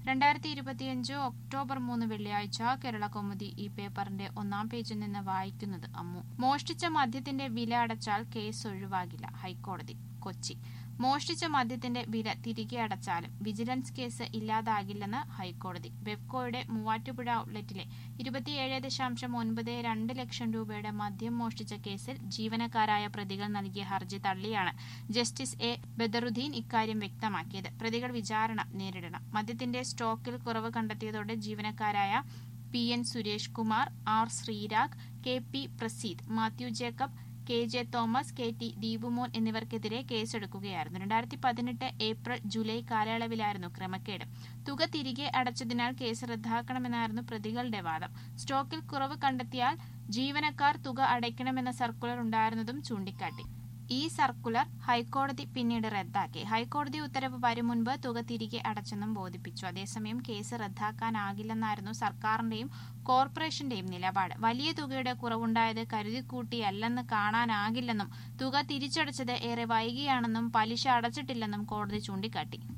2025 October 3 വെള്ളിയാഴ്ച കേരളകൗമുദി ഈ പേപ്പറിന്റെ ഒന്നാം പേജിൽ നിന്ന് വായിക്കുന്നത് അമ്മു. മോഷ്ടിച്ച മദ്യത്തിന്റെ വില അടച്ചാൽ കേസ് ഒഴിവാകില്ല. ഹൈക്കോടതി. കൊച്ചി. മോഷ്ടിച്ച മദ്യത്തിന്റെ വില തിരികെ അടച്ചാലും വിജിലൻസ് കേസ് ഇല്ലാതാകില്ലെന്ന് ഹൈക്കോടതി. ബെവ്കോയുടെ മൂവാറ്റുപുഴ ഔട്ട്ലെറ്റിലെ 27.92 ലക്ഷം രൂപയുടെ മദ്യം മോഷ്ടിച്ച കേസിൽ ജീവനക്കാരായ പ്രതികൾ നൽകിയ ഹർജി തള്ളിയാണ് ജസ്റ്റിസ് എ ബദറുദ്ദീൻ ഇക്കാര്യം വ്യക്തമാക്കിയത്. പ്രതികൾ വിചാരണ നേരിടണം. മദ്യത്തിന്റെ സ്റ്റോക്കിൽ കുറവ് കണ്ടെത്തിയതോടെ ജീവനക്കാരായ PN Suresh Kumar, R Sreerag, KP Praseed, Mathew Jacob, KJ Thomas, KT Deepumon എന്നിവർക്കെതിരെ കേസെടുക്കുകയായിരുന്നു. 2018 ഏപ്രിൽ ജൂലൈ കാലയളവിലായിരുന്നു ക്രമക്കേട്. തുക തിരികെ അടച്ചതിനാൽ കേസ് റദ്ദാക്കണമെന്നായിരുന്നു പ്രതികളുടെ വാദം. സ്റ്റോക്കിൽ കുറവ് കണ്ടെത്തിയാൽ ജീവനക്കാർ തുക അടയ്ക്കണമെന്ന സർക്കുലർ ഉണ്ടായിരുന്നതും ചൂണ്ടിക്കാട്ടി. ഈ സർക്കുലർ ഹൈക്കോടതി പിന്നീട് റദ്ദാക്കി. ഹൈക്കോടതി ഉത്തരവ് വരും മുൻപ് തുക തിരികെ അടച്ചെന്നും ബോധിപ്പിച്ചു. അതേസമയം കേസ് റദ്ദാക്കാനാകില്ലെന്നായിരുന്നു സർക്കാരിന്റെയും കോർപ്പറേഷന്റെയും നിലപാട്. വലിയ തുകയുടെ കുറവുണ്ടായത് കരുതിക്കൂട്ടിയല്ലെന്ന് കാണാനാകില്ലെന്നും തുക തിരിച്ചടച്ചത് ഏറെ വൈകിയാണെന്നും പലിശ അടച്ചിട്ടില്ലെന്നും കോടതി ചൂണ്ടിക്കാട്ടി.